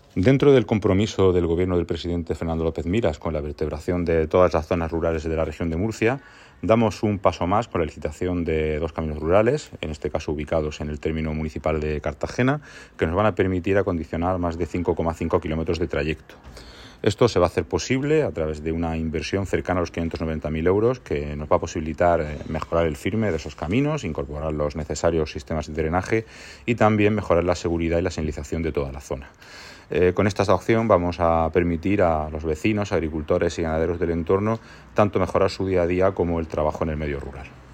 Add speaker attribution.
Speaker 1: Dentro del compromiso del Gobierno del presidente Fernando López Miras con la vertebración de todas las zonas rurales de la región de Murcia, damos un paso más con la licitación de 2 caminos rurales, en este caso ubicados en el término municipal de Cartagena, que nos van a permitir acondicionar más de 5,5 kilómetros de trayecto. Esto se va a hacer posible a través de una inversión cercana a los 590.000 euros que nos va a posibilitar mejorar el firme de esos caminos, incorporar los necesarios sistemas de drenaje y también mejorar la seguridad y la señalización de toda la zona. Con esta opción vamos a permitir a los vecinos, agricultores y ganaderos del entorno tanto mejorar su día a día como el trabajo en el medio rural.